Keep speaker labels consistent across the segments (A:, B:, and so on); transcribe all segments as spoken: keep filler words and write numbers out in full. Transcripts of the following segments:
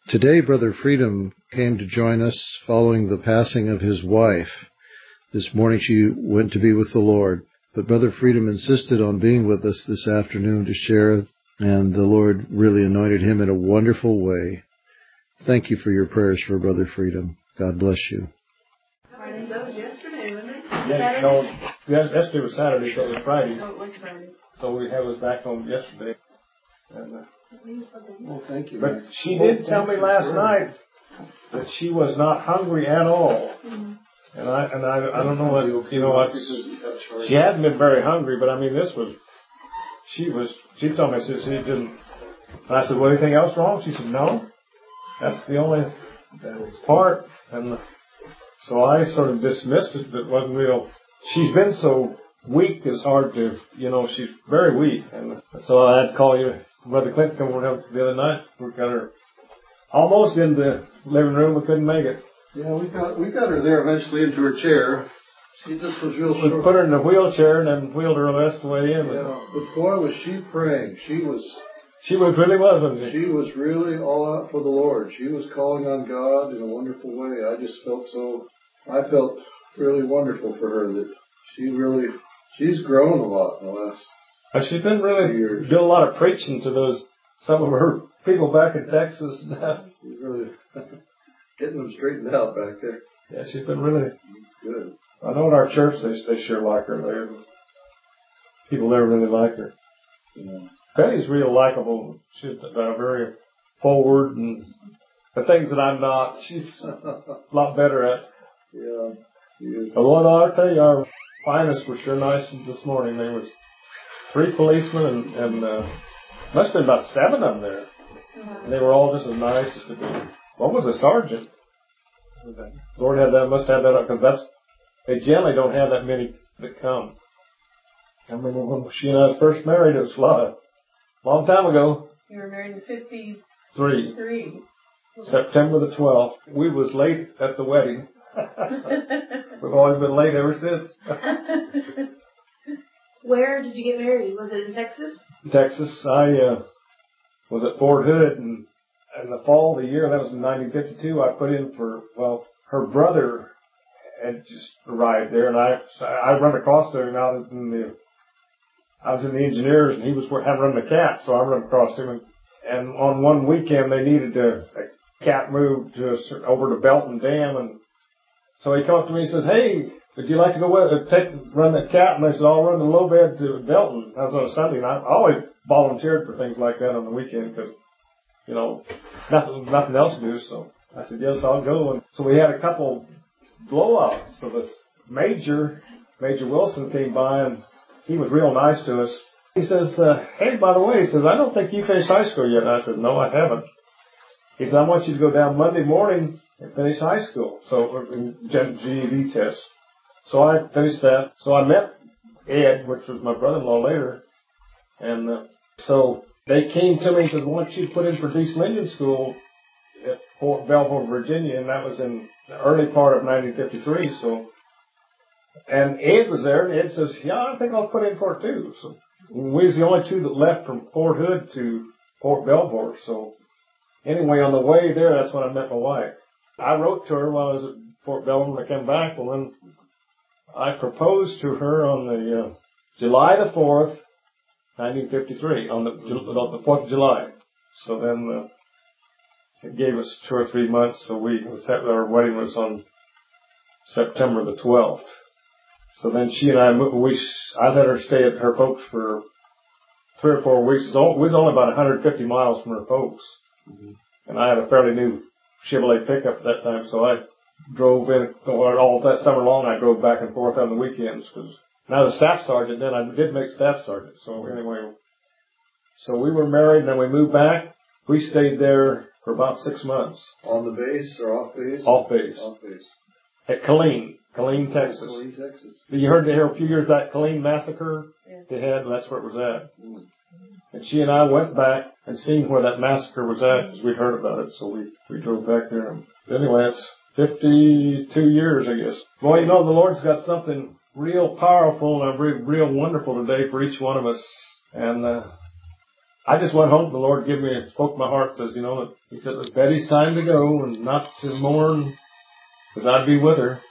A: Today, Brother Freedom came to join us following the passing of his wife. This morning she went to be with the Lord, but Brother Freedom insisted on being with us this afternoon to share, and the Lord really anointed him in a wonderful way. Thank you for your prayers for Brother Freedom. God bless you.
B: That was yesterday, wasn't it?
C: Yeah, no, yesterday was Saturday, so it was Friday.
B: Oh, it was Friday.
C: So we had us back home yesterday. And, uh,
A: Well, thank you.
C: but
A: man.
C: she did tell me last night that she was not hungry at all.
B: Mm-hmm.
C: And I and I I don't know what you know what she hadn't been very hungry, but I mean this was she was she told me she, she didn't. And I said, well, anything else wrong? She said, no, that's the only part. And so I sort of dismissed it. That wasn't real. She's been so weak, it's hard to, you know, she's very weak. And so I had to call you, Brother Clinton, come over the other night. We got her almost in the living room. We couldn't make it.
A: Yeah, we got we got her there eventually into her chair. She just was real
C: We
A: short.
C: put her in the wheelchair and then wheeled her the rest of the way in.
A: Yeah, but boy, was she praying. She was
C: She was really was, wasn't she?
A: she was really all out for the Lord. She was calling on God in a wonderful way. I just felt so. I felt really wonderful for her that she really she's grown a lot in the last.
C: And she's been really
A: years.
C: doing a lot of preaching to those some of her people back in Texas.
A: She's really getting them straightened out back there.
C: Yeah, she's been really.
A: It's good.
C: I know in our church they they sure like her. They people there really like her.
A: Yeah.
C: Penny's real likable. She's uh, very forward and the things that I'm not. She's a lot better at.
A: Yeah. She is.
C: But what I'll tell you, our finest were sure nice this morning. There was three policemen and and uh, must have been about seven of them there. And they were all just as nice as could be. One was a sergeant. Lord had that, must have that up, because that's, they generally don't have that many that come. I remember when she and I was first married, it was a lot of, long time ago.
B: You were married in
C: Three.
B: fifty-three.
C: September the twelfth. We was late at the wedding. We've always been late ever since.
B: Where did you get married? Was it in Texas?
C: Texas. I uh, was at Fort Hood, and in the fall of the year, that was in nineteen fifty-two, I put in for, well, her brother had just arrived there, and I I run across to him out in the, I was in the engineers, and he was having run the cat, so I run across to him, and, and on one weekend, they needed a, a cat moved to, over to Belton Dam, and so he talked to me, he says, hey, would you like to go with, take, run that cat? And I said, I'll run the low bed to Belton. That was on a Sunday, and I always volunteered for things like that on the weekend, because you know, nothing, nothing else to do. So I said, yes, I'll go. And so we had a couple blowouts. So this Major, Major Wilson came by, and he was real nice to us. He says, uh, hey, by the way, he says, I don't think you finished high school yet. And I said, no, I haven't. He said, I want you to go down Monday morning and finish high school. So, G E D test. So I finished that. So I met Ed, which was my brother-in-law later. And uh, so they came to me and said, why don't you put in for Diesel Engine School at Fort Belvoir, Virginia, and that was in the early part of nineteen fifty-three. So, and Ed was there, and Ed says, yeah, I think I'll put in for it too. So we was the only two that left from Fort Hood to Fort Belvoir. So anyway, on the way there, that's when I met my wife. I wrote to her while I was at Fort Belvoir when I came back. Well, then I proposed to her on the uh, July the fourth, nineteen fifty-three, on the, on the fourth of July. So then uh, it gave us two or three months. So we, our wedding was on September the twelfth. So then she and I moved, we, I let her stay at her folks for three or four weeks. We was only about one hundred fifty miles from her folks. Mm-hmm. And I had a fairly new Chevrolet pickup at that time. So I drove in all that summer long. I drove back and forth on the weekends because and I was a staff sergeant then. I did make staff sergeant. So anyway, so we were married and then we moved back. We stayed there for about six months.
A: On the base or off base?
C: Off base.
A: Off base.
C: At Killeen, Killeen, Texas.
A: Killeen, Texas.
C: You heard there a few years that Killeen massacre yeah. they had, and that's where it was at. Mm. And she and I went back and seen where that massacre was at because we'd heard about it. So we, we drove back there. And anyway, it's fifty-two years, I guess. Well, you know, the Lord's got something real powerful and real, real wonderful today for each one of us. And uh, I just went home. The Lord gave me, spoke to my heart, says, you know, He said, Betty's time to go and not to mourn, because I'd be with her.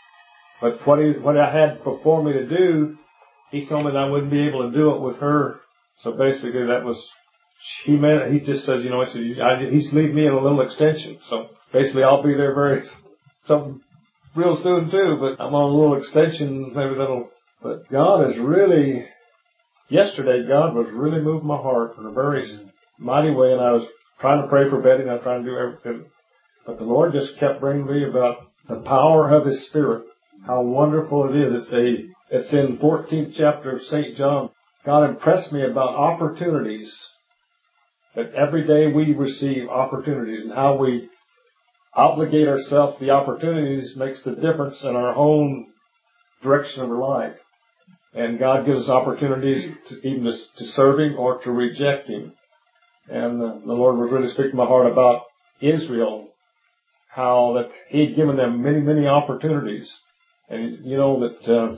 C: But what he, what I had before me to do, He told me that I wouldn't be able to do it with her. So basically that was, he meant, he just says, you know, he said, I, he's leaving me in a little extension. So basically I'll be there very, some, real soon too, but I'm on a little extension, maybe that'll, but God is really, yesterday God was really moving my heart in a very mighty way, and I was trying to pray for Betty, and I was trying to do everything. But the Lord just kept bringing me about the power of His Spirit, how wonderful it is. It's a, it's in fourteenth chapter of Saint John. God impressed me about opportunities, that every day we receive opportunities, and how we obligate ourselves to the opportunities makes the difference in our own direction of our life. And God gives us opportunities to even to, to serve Him or to reject Him. And uh, the Lord was really speaking to my heart about Israel, how that He had given them many, many opportunities. And you know that uh,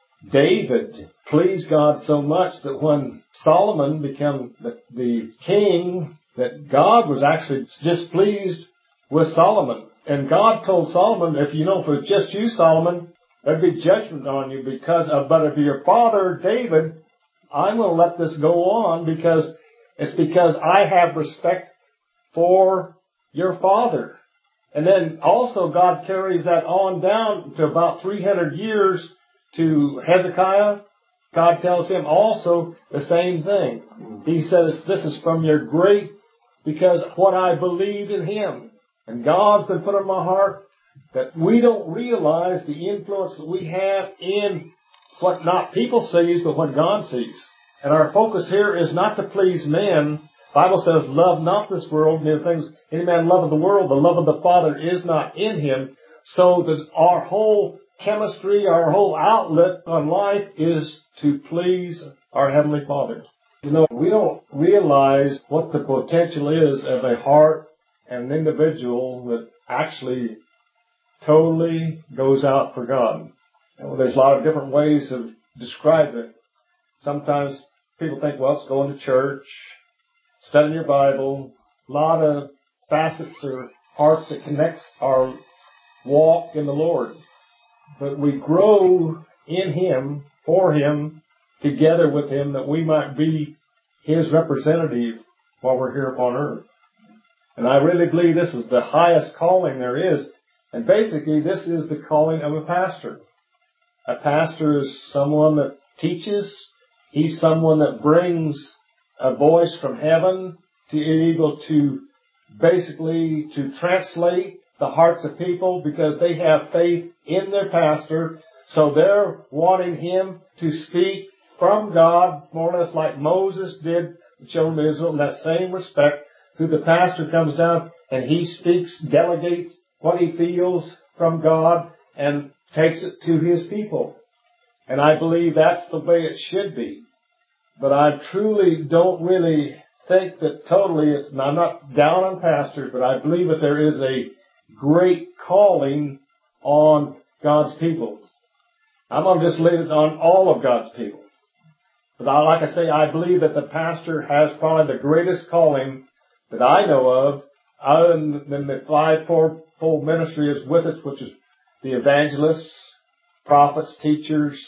C: David pleased God so much that when Solomon became the, the king, that God was actually displeased with Solomon. And God told Solomon, if you know, if it was just you, Solomon, there'd be judgment on you because of, but if your father, David, I'm going to let this go on because it's because I have respect for your father. And then also God carries that on down to about three hundred years to Hezekiah. God tells him also the same thing. He says, this is from your great, because what I believed in him. And God's been put in my heart that we don't realize the influence that we have in what not people sees, but what God sees. And our focus here is not to please men. The Bible says, love not this world, and the things, any man loveth the world, the love of the Father is not in him. So that our whole chemistry, our whole outlet on life is to please our Heavenly Father. You know, we don't realize what the potential is of a heart and an individual that actually totally goes out for God. And there's a lot of different ways of describing it. Sometimes people think, well, it's going to church, studying your Bible, a lot of facets or parts that connects our walk in the Lord. But we grow in Him, for Him, together with Him, that we might be His representative while we're here upon earth. And I really believe this is the highest calling there is. And basically, this is the calling of a pastor. A pastor is someone that teaches. He's someone that brings a voice from heaven to be able to basically to translate the hearts of people because they have faith in their pastor. So they're wanting him to speak from God, more or less like Moses did the children of Israel in that same respect. Who the pastor comes down and he speaks, delegates what he feels from God and takes it to his people. And I believe that's the way it should be. But I truly don't really think that totally it's, and I'm not down on pastors, but I believe that there is a great calling on God's people. I'm going to just leave it on all of God's people. But I, like I say, I believe that the pastor has probably the greatest calling that I know of, other than the five-fold ministry is with it, which is the evangelists, prophets, teachers,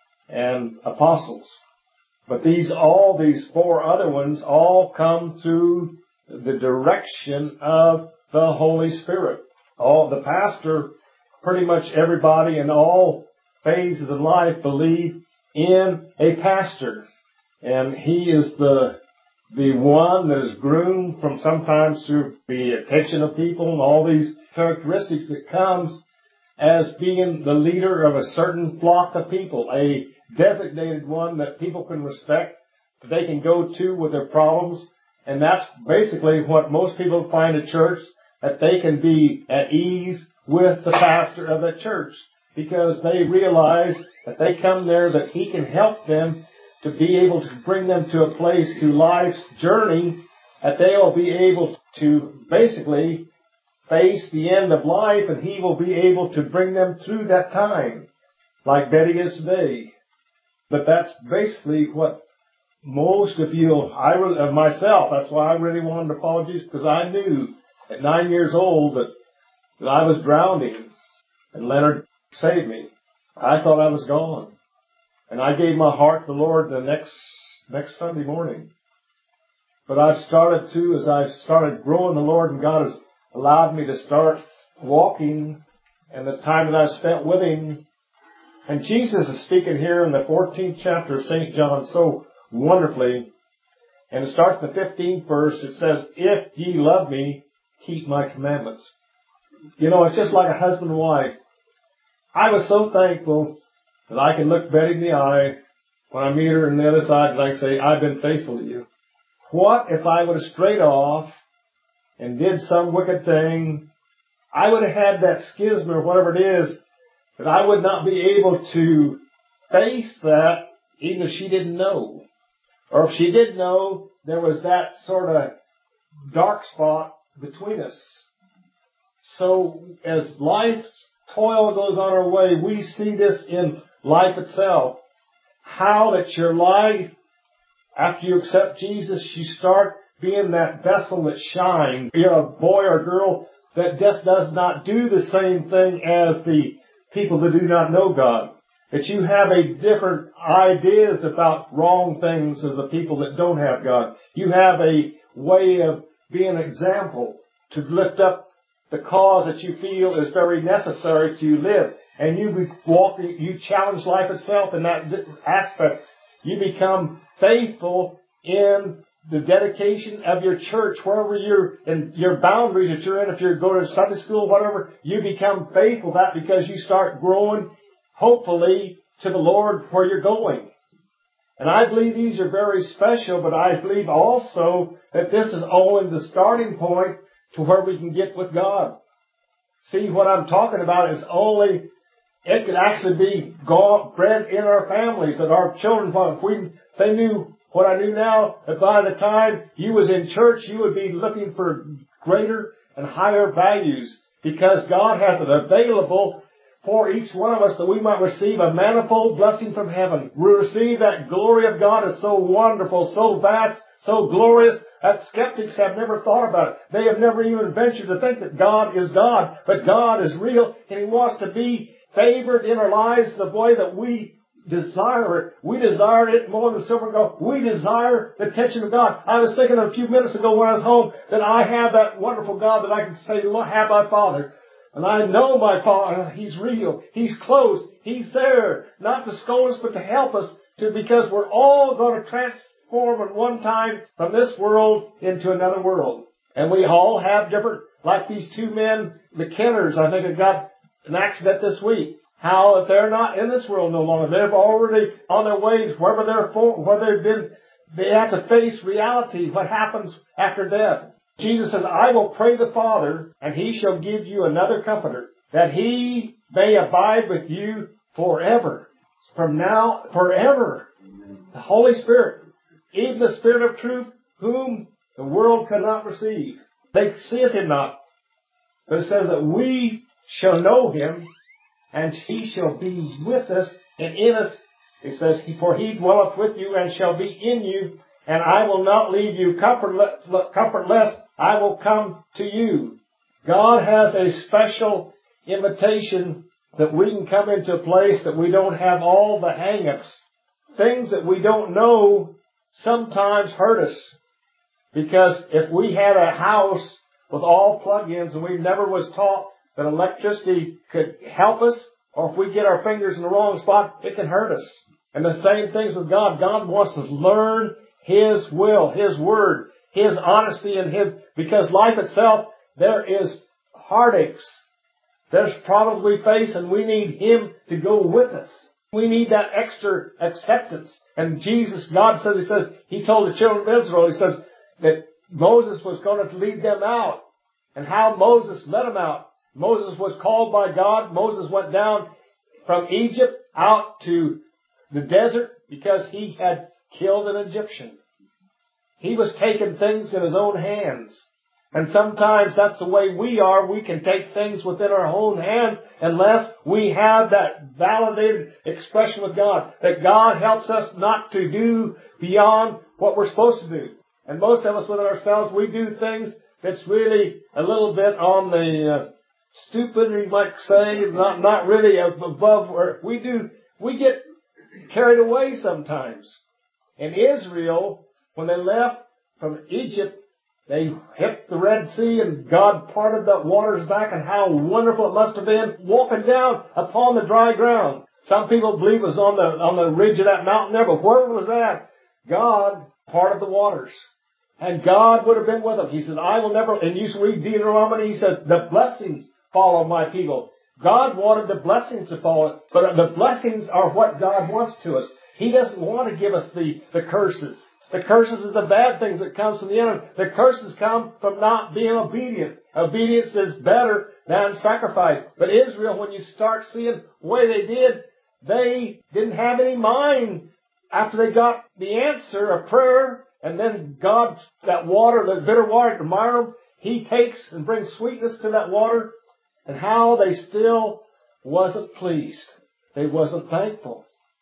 C: and apostles. But these, all these four other ones all come through the direction of the Holy Spirit. All the pastor, pretty much everybody in all phases of life believe in a pastor. And he is the the one that is groomed from sometimes through the attention of people and all these characteristics that comes as being the leader of a certain flock of people, a designated one that people can respect, that they can go to with their problems. And that's basically what most people find at church, that they can be at ease with the pastor of that church because they realize that they come there that he can help them to be able to bring them to a place through life's journey that they will be able to basically face the end of life, and he will be able to bring them through that time like Betty is today. But that's basically what most of you, I really, of myself, that's why I really wanted to follow Jesus, because I knew at nine years old that, that I was drowning and Leonard saved me. I thought I was gone. And I gave my heart to the Lord the next, next Sunday morning. But I've started to, as I've started growing the Lord, and God has allowed me to start walking, and the time that I've spent with Him. And Jesus is speaking here in the fourteenth chapter of Saint John so wonderfully. And it starts in the fifteenth verse. It says, if ye love me, keep my commandments. You know, it's just like a husband and wife. I was so thankful that I can look Betty in the eye when I meet her on the other side and I say, I've been faithful to you. What if I would have strayed off and did some wicked thing? I would have had that schism or whatever it is, that I would not be able to face that even if she didn't know. Or if she did know, there was that sort of dark spot between us. So as life's toil goes on our way, we see this in life itself. How that your life, after you accept Jesus, you start being that vessel that shines. You're a boy or girl that just does not do the same thing as the people that do not know God. That you have a different ideas about wrong things as the people that don't have God. You have a way of being an example to lift up the cause that you feel is very necessary to live. And you walk, you challenge life itself in that aspect. You become faithful in the dedication of your church, wherever you're in your boundaries that you're in. If you're going to Sunday school, whatever, you become faithful to that because you start growing, hopefully, to the Lord where you're going. And I believe these are very special, but I believe also that this is only the starting point to where we can get with God. See, what I'm talking about is only, it could actually be God, bred in our families, that our children, if we, they knew what I knew now, that by the time you was in church, you would be looking for greater and higher values, because God has it available for each one of us that we might receive a manifold blessing from heaven. We receive that glory of God is so wonderful, so vast, so glorious, that skeptics have never thought about it. They have never even ventured to think that God is God. But God is real, and He wants to be favored in our lives the way that we desire it. We desire it more than silver and gold. We desire the attention of God. I was thinking a few minutes ago when I was home that I have that wonderful God that I can say, Lord, have my Father. And I know my Father, He's real. He's close. He's there. Not to scold us, but to help us, to, because we're all going to transform at one time from this world into another world. And we all have different, like these two men, the Kenners, I think, have got an accident this week. How if they're not in this world no longer, they're already on their way wherever they're for, where they've been, they have to face reality, what happens after death. Jesus says, I will pray the Father, and He shall give you another Comforter, that He may abide with you forever. From now, forever. The Holy Spirit, even the Spirit of truth, whom the world cannot receive. They seeth Him not. But it says that we shall know Him, and He shall be with us and in us. It says, for He dwelleth with you and shall be in you, and I will not leave you comfortless. I will come to you. God has a special invitation that we can come into a place that we don't have all the hang-ups. Things that we don't know sometimes hurt us. Because if we had a house with all plug-ins and we never was taught that electricity could help us, or if we get our fingers in the wrong spot, it can hurt us. And the same things with God. God wants us to learn His will, His word, His honesty, and His, because life itself, there is heartaches. There's probably face, and we need Him to go with us. We need that extra acceptance. And Jesus, God says, He says, He told the children of Israel, He says that Moses was going to lead them out. And how Moses led them out. Moses was called by God. Moses went down from Egypt out to the desert because he had killed an Egyptian. He was taking things in his own hands. And sometimes that's the way we are. We can take things within our own hand unless we have that validated expression with God. That God helps us not to do beyond what we're supposed to do. And most of us within ourselves, we do things that's really a little bit on the uh, stupid, you might say, not, not really above where we do. We get carried away sometimes. In Israel, when they left from Egypt, they hit the Red Sea and God parted the waters back, and how wonderful it must have been walking down upon the dry ground. Some people believe it was on the, on the ridge of that mountain there, but wherever it was at, God parted the waters. And God would have been with them. He said, I will never, and you read Deuteronomy, he said, the blessings follow my people. God wanted the blessings to follow, but the blessings are what God wants to us. He doesn't want to give us the, the curses. The curses is the bad things that comes from the enemy. The curses come from not being obedient. Obedience is better than sacrifice. But Israel, when you start seeing the way they did, they didn't have any mind after they got the answer of prayer. And then God, that water, the bitter water, the Miriam, He takes and brings sweetness to that water. And how they still wasn't pleased. They wasn't thankful.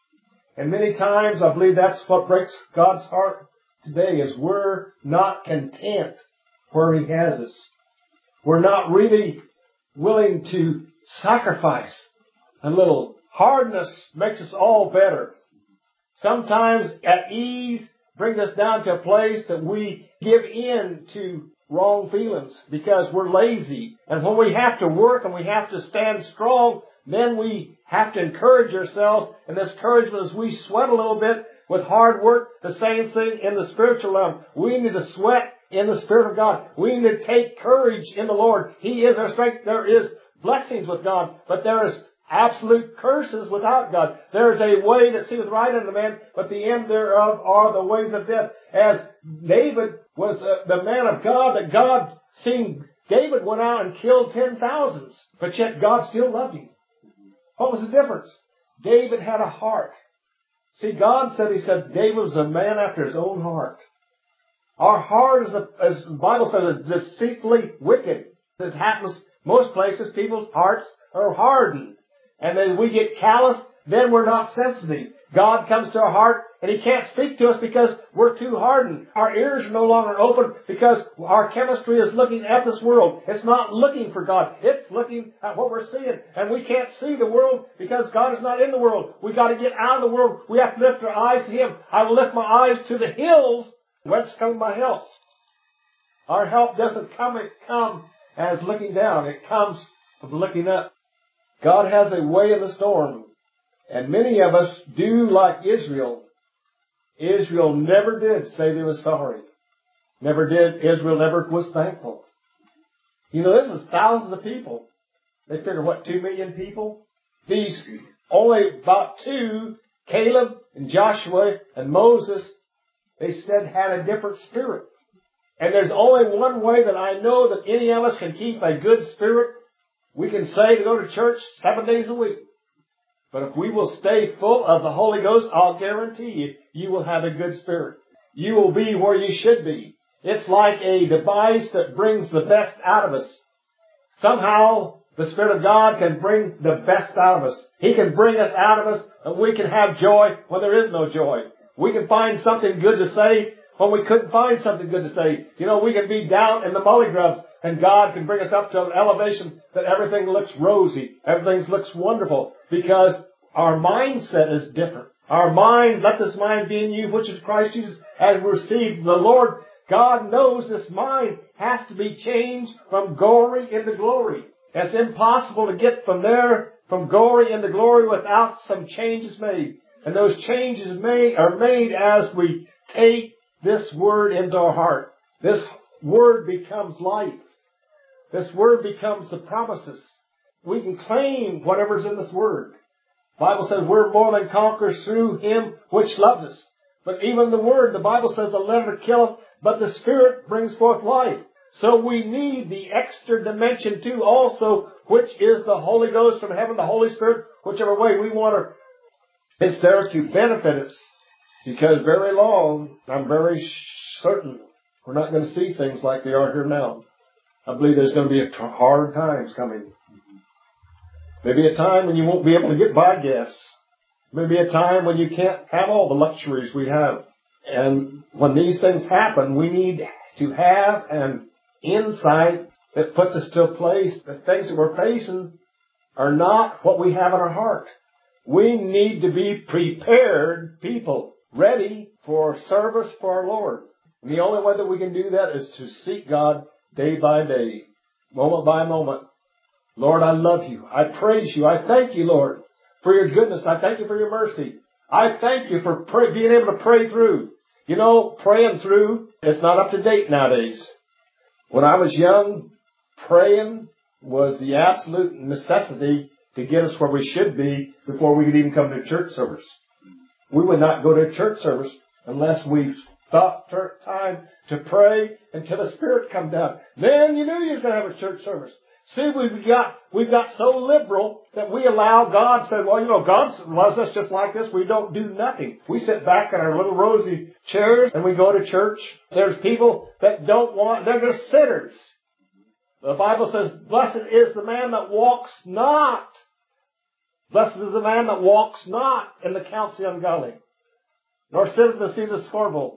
C: And many times, I believe that's what breaks God's heart today, is we're not content where He has us. We're not really willing to sacrifice. A little hardness makes us all better. Sometimes at ease brings us down to a place that we give in to wrong feelings because we're lazy. And when we have to work and we have to stand strong, then we have to encourage ourselves. And this encouragement is we sweat a little bit with hard work. The same thing in the spiritual realm. We need to sweat in the Spirit of God. We need to take courage in the Lord. He is our strength. There is blessings with God, but there is absolute curses without God. There is a way that seemeth right unto man, but the end thereof are the ways of death. As David was uh, the man of God, that God seen David went out and killed ten thousands, but yet God still loved him. What was the difference? David had a heart. See, God said, He said, David was a man after His own heart. Our heart is, a, as the Bible says, is deceitfully wicked. It happens most places. People's hearts are hardened. And then we get callous, then we're not sensitive. God comes to our heart and He can't speak to us because we're too hardened. Our ears are no longer open because our chemistry is looking at this world. It's not looking for God. It's looking at what we're seeing. And we can't see the world because God is not in the world. We've got to get out of the world. We have to lift our eyes to Him. I will lift my eyes to the hills. Whence comes my help? Our help doesn't come, it comes as looking down. It comes from looking up. God has a way in the storm. And many of us do like Israel. Israel never did say they were sorry. Never did. Israel never was thankful. You know, this is thousands of people. They figure, what, two million people? These, only about two, Caleb and Joshua and Moses, they said had a different spirit. And there's only one way that I know that any of us can keep a good spirit. We can say to go to church seven days a week. But if we will stay full of the Holy Ghost, I'll guarantee you, you will have a good spirit. You will be where you should be. It's like a device that brings the best out of us. Somehow, the Spirit of God can bring the best out of us. He can bring us out of us, and we can have joy when there is no joy. We can find something good to say when we couldn't find something good to say. You know, we can be down in the molly grubs, and God can bring us up to an elevation that everything looks rosy. Everything looks wonderful because our mindset is different. Our mind, let this mind be in you, which is Christ Jesus, has received the Lord. God knows this mind has to be changed from glory into glory. It's impossible to get from there, from glory into glory, without some changes made. And those changes made are made as we take this word into our heart. This word becomes life. This word becomes the promises. We can claim whatever's in this word. The Bible says we're more than conquerors through Him which loved us. But even the word, the Bible says the letter killeth, but the Spirit brings forth life. So we need the extra dimension too also, which is the Holy Ghost from heaven, the Holy Spirit, whichever way we want to. It's there to benefit us. Because very long, I'm very certain, we're not going to see things like they are here now. I believe there's going to be hard times coming. Maybe a time when you won't be able to get by gas. Maybe a time when you can't have all the luxuries we have. And when these things happen, we need to have an insight that puts us to a place that things that we're facing are not what we have in our heart. We need to be prepared people, ready for service for our Lord. And the only way that we can do that is to seek God day by day, moment by moment. Lord, I love you. I praise you. I thank you, Lord, for your goodness. I thank you for your mercy. I thank you for pray, being able to pray through. You know, praying through is not up to date nowadays. When I was young, praying was the absolute necessity to get us where we should be before we could even come to church service. We would not go to a church service unless we thought time to pray until the Spirit come down. Then you knew you was going to have a church service. See, we've got, we've got so liberal that we allow God, say, well, you know, God loves us just like this. We don't do nothing. We sit back in our little rosy chairs and we go to church. There's people that don't want, they're just sinners. The Bible says, blessed is the man that walks not. Blessed is the man that walks not in the counsel of the ungodly, nor sitteth to see the scornful.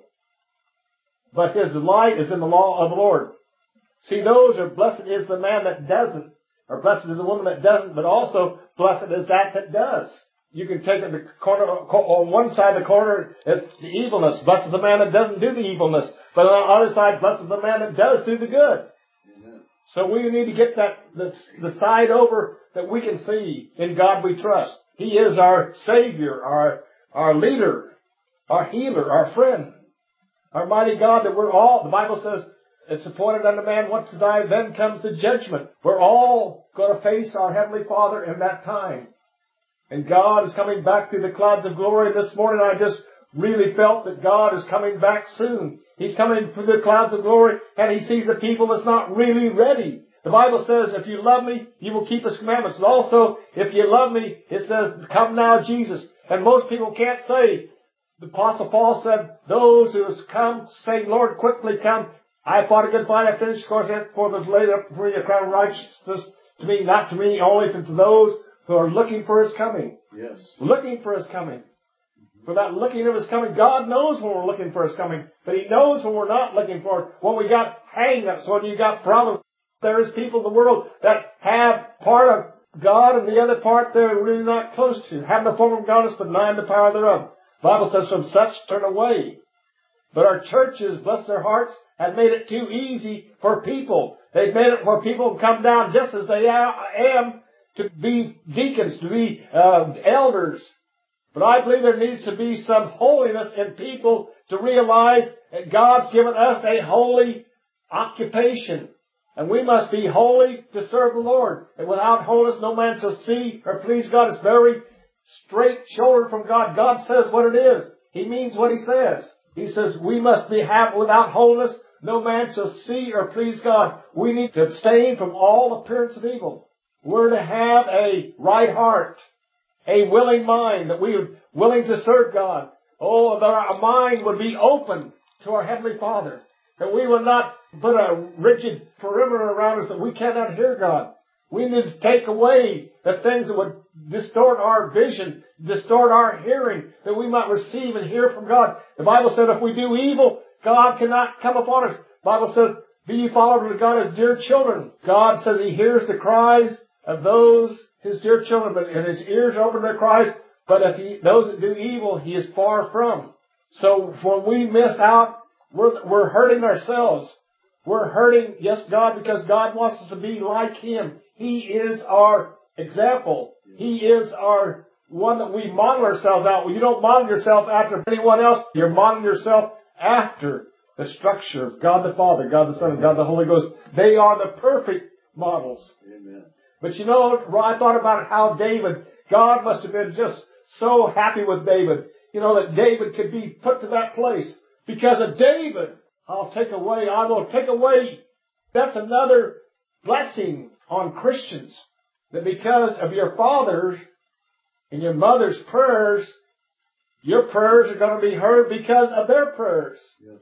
C: But his delight is in the law of the Lord. See, those are blessed is the man that doesn't, or blessed is the woman that doesn't, but also blessed is that that does. You can take it the corner, on one side of the corner, it's the evilness. Blessed is the man that doesn't do the evilness. But on the other side, blessed is the man that does do the good. Amen. So we need to get that, the, the side over that we can see in God we trust. He is our Savior, our, our leader, our healer, our friend, our mighty God that we're all, the Bible says, it's appointed unto man once to die, then comes the judgment. We're all going to face our Heavenly Father in that time. And God is coming back through the clouds of glory. This morning I just really felt that God is coming back soon. He's coming through the clouds of glory and He sees the people that's not really ready. The Bible says, if you love me, you will keep His commandments. And also, if you love me, it says, come now, Jesus. And most people can't say. The Apostle Paul said, those who have come, say, Lord, quickly come. I fought a good fight. I finished the course for the laid up for a crown of righteousness to me, not to me, only to those who are looking for His coming.
A: Yes. Looking
C: for His coming. For that looking of His coming, God knows when we're looking for His coming, but He knows when we're not looking for it. When we got hang-ups, when you got problems, there's people in the world that have part of God and the other part they're really not close to. Having the form of godliness, but denying the power thereof. The Bible says, from such turn away. But our churches, bless their hearts, have made it too easy for people. They've made it where people can come down just as they am to be deacons, to be uh, elders. But I believe there needs to be some holiness in people to realize that God's given us a holy occupation. And we must be holy to serve the Lord. And without holiness, no man shall see or please God. It's very straight shouldered from God. God says what it is. He means what He says. He says we must be have without holiness, no man shall see or please God. We need to abstain from all appearance of evil. We're to have a right heart, a willing mind, that we are willing to serve God. Oh, that our mind would be open to our Heavenly Father. That we will not put a rigid perimeter around us that we cannot hear God. We need to take away the things that would distort our vision, distort our hearing, that we might receive and hear from God. The Bible said if we do evil, God cannot come upon us. The Bible says, be ye followers of God as dear children. God says He hears the cries of those, His dear children, but and His ears are open to their cries. But if he, those that do evil, He is far from. So when we miss out, we're, we're hurting ourselves. We're hurting, yes, God, because God wants us to be like Him. He is our example. He is our one that we model ourselves out. Well, you don't model yourself after anyone else. You're modeling yourself after the structure of God the Father, God the Son, and God the Holy Ghost. They are the perfect models. Amen. But you know, I thought about how David, God must have been just so happy with David. You know, that David could be put to that place. Because of David, I'll take away, I will take away. That's another blessing on Christians. That because of your father's and your mother's prayers, your prayers are going to be heard because of their prayers. Yes.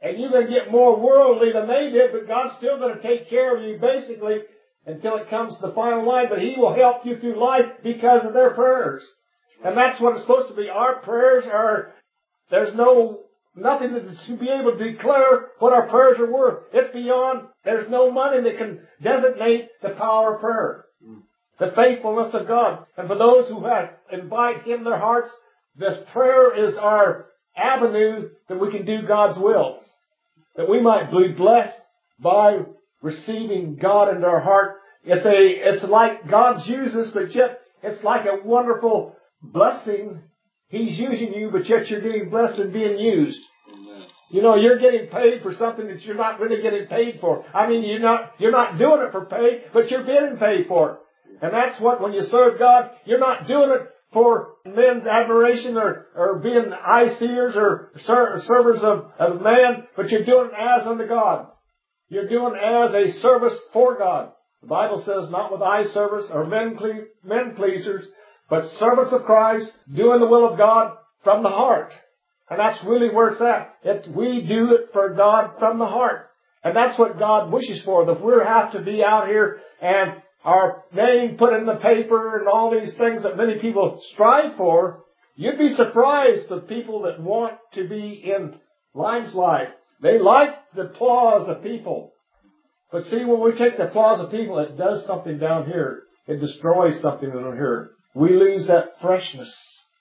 C: and you're going to get more worldly than they did, but God's still going to take care of you basically until it comes to the final line, but He will help you through life because of their prayers. And that's what it's supposed to be. Our prayers are, there's no, nothing to be able to declare what our prayers are worth. It's beyond, there's no money that can designate the power of prayer. The faithfulness of God. And for those who have invite Him in their hearts, this prayer is our avenue that we can do God's will. That we might be blessed by receiving God into our heart. It's a, it's like God's uses, but yet it's like a wonderful blessing. He's using you, but yet you're getting blessed and being used. Amen. You know, you're getting paid for something that you're not really getting paid for. I mean, you're not, you're not doing it for pay, but you're getting paid for it. And that's what, when you serve God, you're not doing it for men's admiration or, or being eye-seers or ser- servers of, of man, but you're doing it as unto God. You're doing it as a service for God. The Bible says not with eye service or men, cle- men pleasers, but servants of Christ, doing the will of God from the heart. And that's really where it's at. It, we do it for God from the heart. And that's what God wishes for. That we have to be out here and our name put in the paper and all these things that many people strive for, you'd be surprised the people that want to be in Lime's life. They like the applause of people. But see, when we take the applause of people, it does something down here. It destroys something down here. We lose that freshness.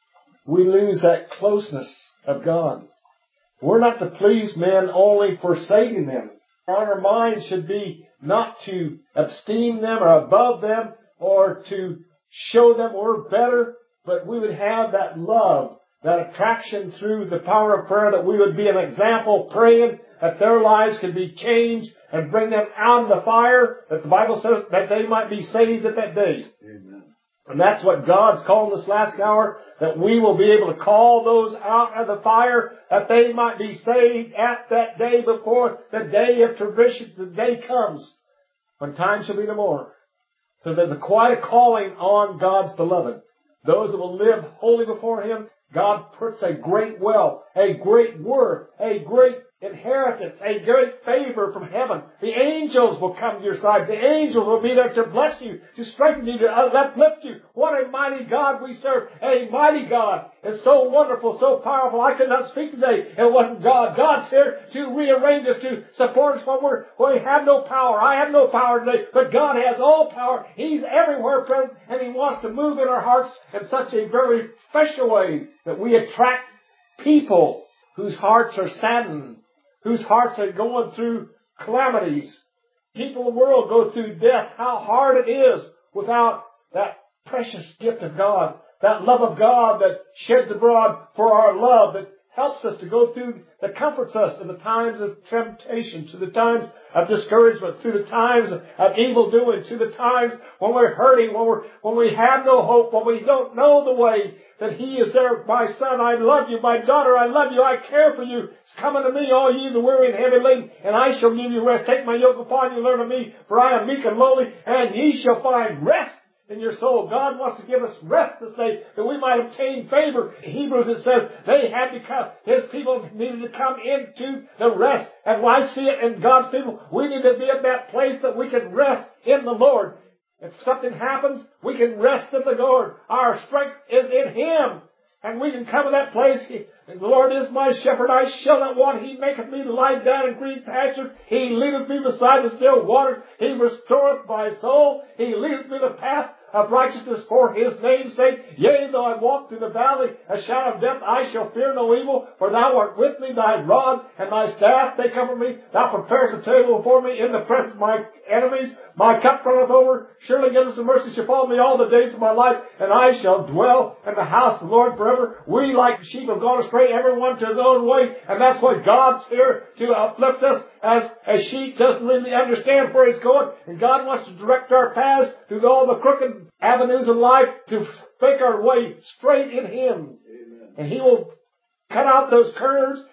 C: We lose that closeness of God. We're not to please men only for saving them. Our mind should be not to esteem them or above them or to show them we're better, but we would have that love, that attraction through the power of prayer, that we would be an example praying that their lives could be changed and bring them out of the fire, that the Bible says that they might be saved at that day. Amen. And that's what God's calling this last hour, that we will be able to call those out of the fire, that they might be saved at that day before the day of tribulation, the day comes, when time shall be no more. So there's a quite a calling on God's beloved. Those that will live holy before Him, God puts a great wealth, a great worth, a great inheritance, a great favor from heaven. The angels will come to your side. The angels will be there to bless you, to strengthen you, to uplift you. What a mighty God we serve. A mighty God. It's so wonderful, so powerful. I could not speak today. It wasn't God. God's here to rearrange us, to support us when we're, when we have no power. I have no power today, but God has all power. He's everywhere present, and He wants to move in our hearts in such a very special way that we attract people whose hearts are saddened, whose hearts are going through calamities. People in the world go through death. How hard it is without that precious gift of God, that love of God that sheds abroad for our love, that helps us to go through, that comforts us in the times of temptation, to the times of discouragement, through the times of evil doing, to the times when we're hurting, when we're, when we have no hope, when we don't know the way, that He is there. My son, I love you. My daughter, I love you. I care for you. Come unto me, all ye the weary and heavy laden, and I shall give you rest. Take my yoke upon you, learn of me, for I am meek and lowly, and ye shall find rest in your soul. God wants to give us rest this day, that we might obtain favor. In Hebrews it says they had to come, His people needed to come into the rest. And when I see it in God's people, we need to be at that place that we can rest in the Lord. If something happens, we can rest in the Lord. Our strength is in Him. And we can come to that place. He, the Lord is my shepherd, I shall not want. He maketh me to lie down in green pastures. He leadeth me beside the still waters. He restoreth my soul. He leadeth me the path of righteousness for His name's sake. Yea, though I walk through the valley of shadow of death, I shall fear no evil, for Thou art with me. Thy rod and Thy staff, they comfort me. Thou preparest a table before me in the presence of my enemies. My cup runneth over. Surely goodness and mercy shall follow me all the days of my life, and I shall dwell in the house of the Lord forever. We like sheep have gone astray, everyone to his own way, and that's why God's here to uplift us, as a sheep doesn't really understand where he's going, and God wants to direct our paths through all the crooked avenues of life to make our way straight in Him. Amen. And He will cut out those curves.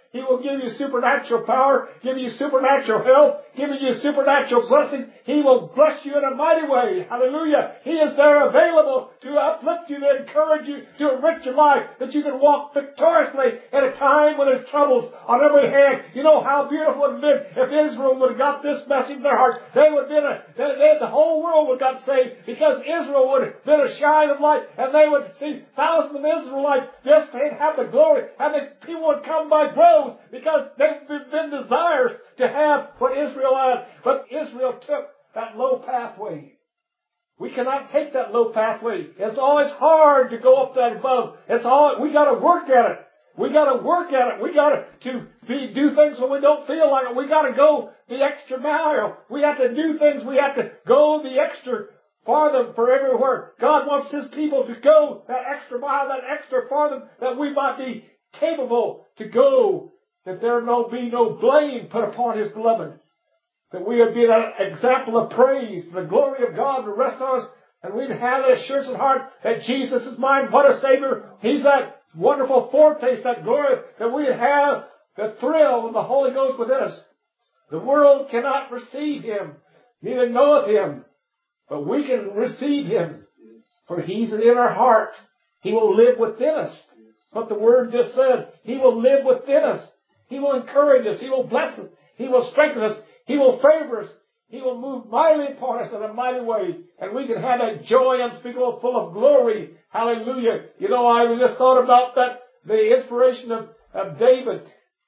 C: He will give you supernatural power, give you supernatural health, give you supernatural blessing. He will bless you in a mighty way. Hallelujah. He is there available to uplift you, to encourage you, to enrich your life, that you can walk victoriously in a time when there's troubles on every hand. You know how beautiful it would have been if Israel would have got this message in their heart. They would have been a, they, they, the whole world would have got saved, because Israel would have been a shine of light, and they would see thousands of Israelites just to have the glory, and the people would come by droves, because they've been desires to have what Israel had. But Israel took that low pathway. We cannot take that low pathway. It's always hard to go up that above. It's all, we gotta work at it. We gotta work at it. We gotta to be, do things when we don't feel like it. We gotta go the extra mile. We have to do things. We have to go the extra farther for everywhere. God wants His people to go that extra mile, that extra farther, that we might be capable to go, that there no be no blame put upon His beloved, that we would be that example of praise, the glory of God to rest on us, and we'd have the assurance in heart that Jesus is mine. What a Savior! He's that wonderful foretaste, that glory, that we'd have the thrill of the Holy Ghost within us. The world cannot receive Him, neither knoweth Him, but we can receive Him, for He's in our heart. He will live within us. What the Word just said, He will live within us. He will encourage us. He will bless us. He will strengthen us. He will favor us. He will move mightily upon us in a mighty way. And we can have that joy unspeakable, full of glory. Hallelujah. You know, I just thought about that, the inspiration of, of David.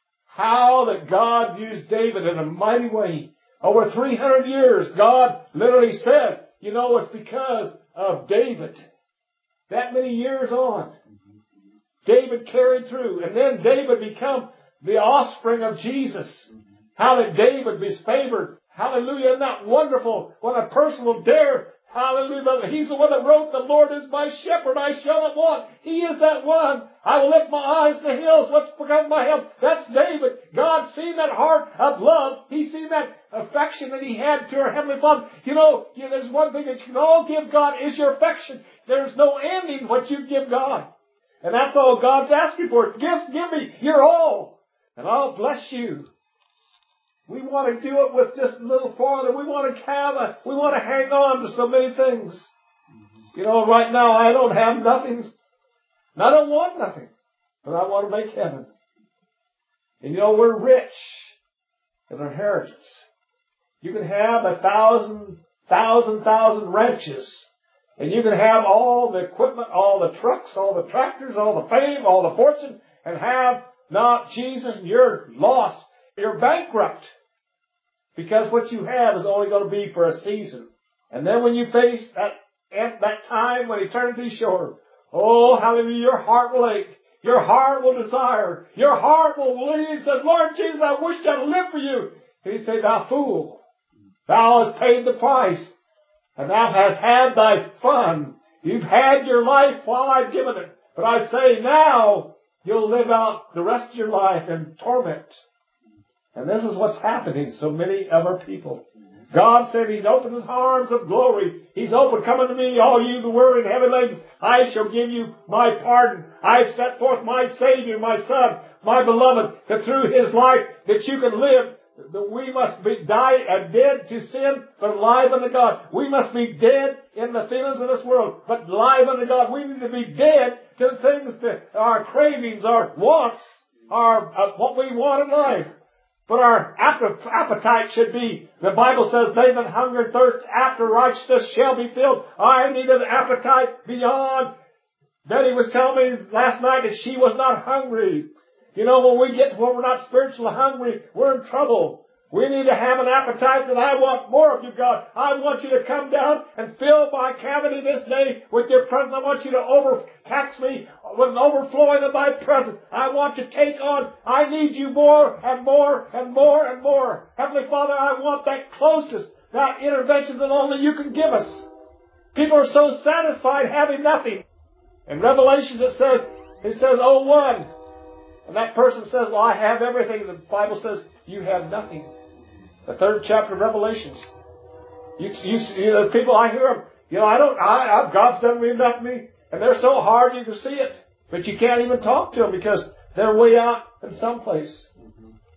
C: How that God used David in a mighty way. Over three hundred years, God literally said, you know, it's because of David. That many years on, David carried through. And then David become the offspring of Jesus. How that David be favored. Hallelujah. Isn't that wonderful? What a person will dare. Hallelujah. He's the one that wrote, the Lord is my shepherd, I shall not want. He is that one. I will lift my eyes to the hills. What's become my help? That's David. God seen that heart of love. He's seen that affection that he had to our Heavenly Father. You know, you know, there's one thing that you can all give God is your affection. There's no ending what you give God. And that's all God's asking for. Just give me your all, and I'll bless you. We want to do it with just a little farther. We want to have a, we want to hang on to so many things. You know, right now I don't have nothing. And I don't want nothing. But I want to make heaven. And you know, we're rich in our inheritance. You can have a thousand, thousand, thousand ranches. And you can have all the equipment, all the trucks, all the tractors, all the fame, all the fortune, and have not Jesus, and you're lost. You're bankrupt. Because what you have is only going to be for a season. And then when you face that, at that time when eternity's short, oh, hallelujah, your heart will ache. Your heart will desire. Your heart will believe and say, Lord Jesus, I wish I'd live for you. And He say, thou fool, thou hast paid the price. And thou hast had thy fun. You've had your life while I've given it. But I say now, you'll live out the rest of your life in torment. And this is what's happening to so many of our people. God said He's opened His arms of glory. He's opened, come unto me, all you who worry and heavy laden. I shall give you my pardon. I've set forth my Savior, my Son, my beloved, that through His life that you can live. That we must be died and dead to sin, but alive unto God. We must be dead in the feelings of this world, but alive unto God. We need to be dead to the things that our cravings, our wants, our uh, what we want in life. But our appetite should be, the Bible says, they that hunger and thirst after righteousness shall be filled. I need an appetite beyond. Betty was telling me last night that she was not hungry. You know, when we get to where we're not spiritually hungry, we're in trouble. We need to have an appetite that I want more of you, God. I want you to come down and fill my cavity this day with your presence. I want you to overtax me with an overflowing of thy presence. I want to take on. I need you more and more and more and more. Heavenly Father, I want that closeness, that intervention that only you can give us. People are so satisfied having nothing. In Revelation it says, it says, oh, one. And that person says, well, I have everything. The Bible says, you have nothing. The third chapter of Revelations. You, you, you know, people, I hear them, you know, I don't, I, I, God's done me enough to me. And they're so hard you can see it. But you can't even talk to them because they're way out in some place.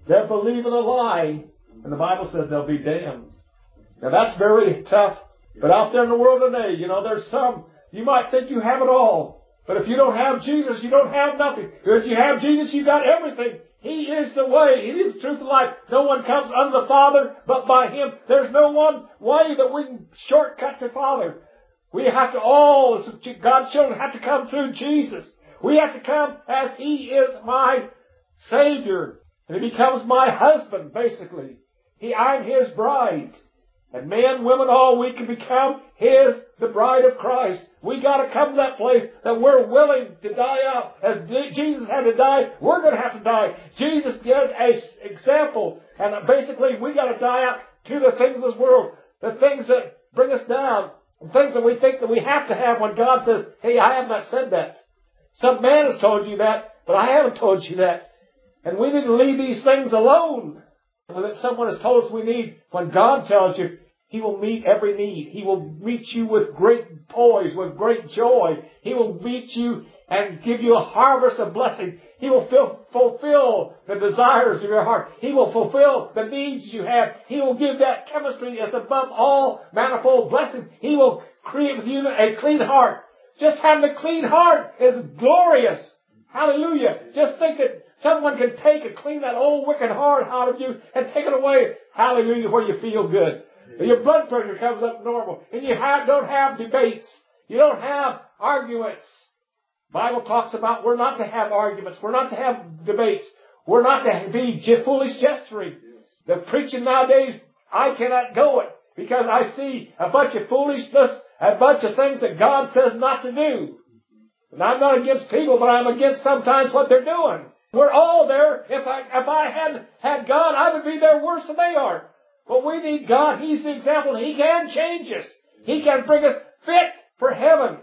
C: They'll believe in a lie. And the Bible says they'll be damned. Now that's very tough. But out there in the world today, you know, there's some, you might think you have it all. But if you don't have Jesus, you don't have nothing. If you have Jesus, you've got everything. He is the way. He is the truth and life. No one comes unto the Father but by Him. There's no one way that we can shortcut to Father. We have to all, as God's children, have to come through Jesus. We have to come as He is my Savior. And He becomes my husband, basically. He, I'm His bride. And men, women, all, we can become His, the bride of Christ. We got to come to that place that we're willing to die out. As Jesus had to die, we're going to have to die. Jesus gave an example. And basically, we got to die out to the things of this world. The things that bring us down. The things that we think that we have to have when God says, hey, I have not said that. Some man has told you that, but I haven't told you that. And we need to leave these things alone. That someone has told us we need. When God tells you, He will meet every need. He will meet you with great poise, with great joy. He will meet you and give you a harvest of blessing. He will fill, fulfill the desires of your heart. He will fulfill the needs you have. He will give that chemistry as above all manifold blessings. He will create with you a clean heart. Just having a clean heart is glorious. Hallelujah. Just think that someone can take and clean that old wicked heart out of you and take it away. Hallelujah, where you feel good. Your blood pressure comes up normal. And you have, don't have debates. You don't have arguments. The Bible talks about we're not to have arguments. We're not to have debates. We're not to be foolish gesturing. The preaching nowadays, I cannot go it because I see a bunch of foolishness, a bunch of things that God says not to do. And I'm not against people, but I'm against sometimes what they're doing. We're all there. If I, if I hadn't had God, I would be there worse than they are. But we need God. He's the example. He can change us. He can bring us fit for heaven.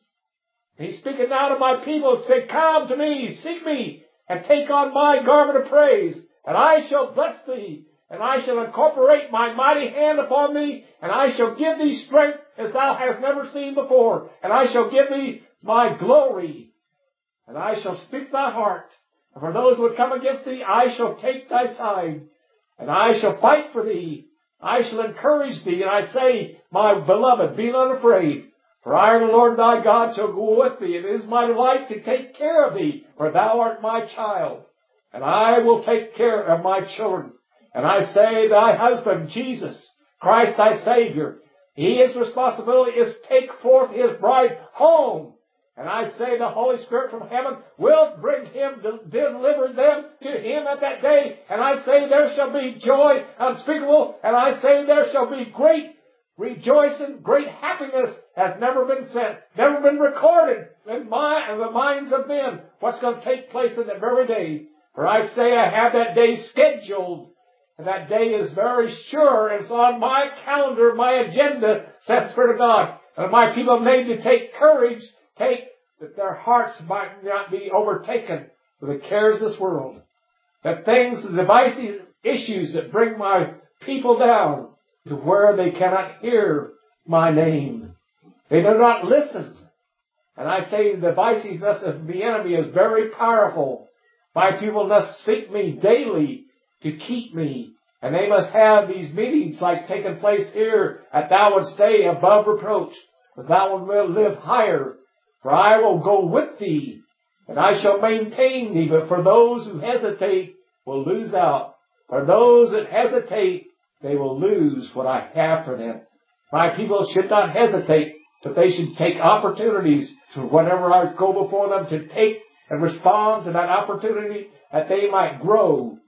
C: He's speaking now to my people. Say, come to me, seek me, and take on my garment of praise. And I shall bless thee. And I shall incorporate my mighty hand upon thee. And I shall give thee strength as thou hast never seen before. And I shall give thee my glory. And I shall speak thy heart. And for those who would come against thee, I shall take thy side. And I shall fight for thee. I shall encourage thee. And I say, my beloved, be not afraid. For I, the Lord thy God, shall go with thee. It is my delight to take care of thee. For thou art my child. And I will take care of my children. And I say, thy husband, Jesus, Christ thy Savior, His responsibility is to take forth His bride home. And I say the Holy Spirit from heaven will bring him, to deliver them to Him at that day. And I say there shall be joy unspeakable. And I say there shall be great rejoicing, great happiness has never been sent, never been recorded in, my, in the minds of men. What's going to take place in that very day? For I say I have that day scheduled. And that day is very sure. And it's on my calendar, my agenda, says the Spirit of God. And my people need to take courage. Take that their hearts might not be overtaken with the cares of this world. That things, the divisive issues that bring my people down to where they cannot hear my name. They do not listen. And I say the divisiveness of the enemy is very powerful. My people must seek me daily to keep me. And they must have these meetings like taking place here at Thou Would Stay Above Reproach. But Thou Would Live Higher. For I will go with thee, and I shall maintain thee. But for those who hesitate will lose out. For those that hesitate, they will lose what I have for them. My people should not hesitate, but they should take opportunities to whenever I go before them to take and respond to that opportunity that they might grow.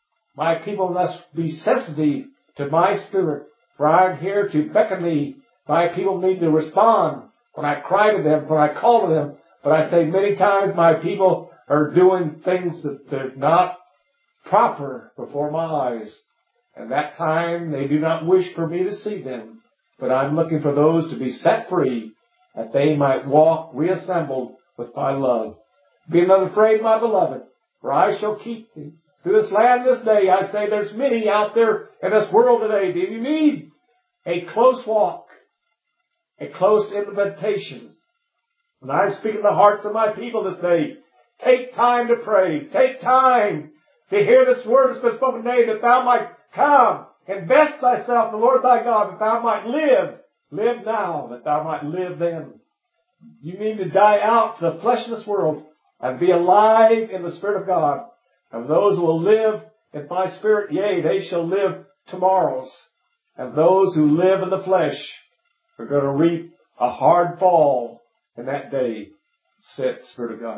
C: My people must be sensitive to my Spirit, for I am here to beckon thee. My people need to respond. When I cry to them, when I call to them, but I say many times my people are doing things that they're not proper before my eyes. And that time they do not wish for me to see them. But I'm looking for those to be set free, that they might walk reassembled with my love. Be not afraid, my beloved, for I shall keep thee. Through this land this day, I say there's many out there in this world today. Do you need a close walk? A close invitation. And I speak in the hearts of my people this day. Take time to pray. Take time to hear this word that's been spoken today, that thou might come, invest thyself in the Lord thy God, that thou might live. Live now, that thou might live then. You need to die out to the flesh of this world and be alive in the Spirit of God. And those who will live in my Spirit, yea, they shall live tomorrows. And those who live in the flesh are going to reap a hard fall in that day, said the Spirit of God.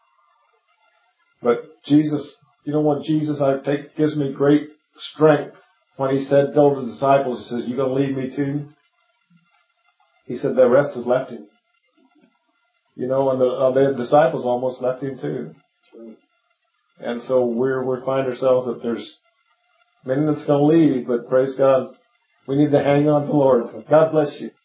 C: But Jesus, you know what Jesus I take gives me great strength when he said, told his disciples, he says, you going to leave me too? He said the rest has left him. You know, and the, uh, the disciples almost left him too. And so we're, we find ourselves that there's many that's going to leave, but praise God, we need to hang on to the Lord. God bless you.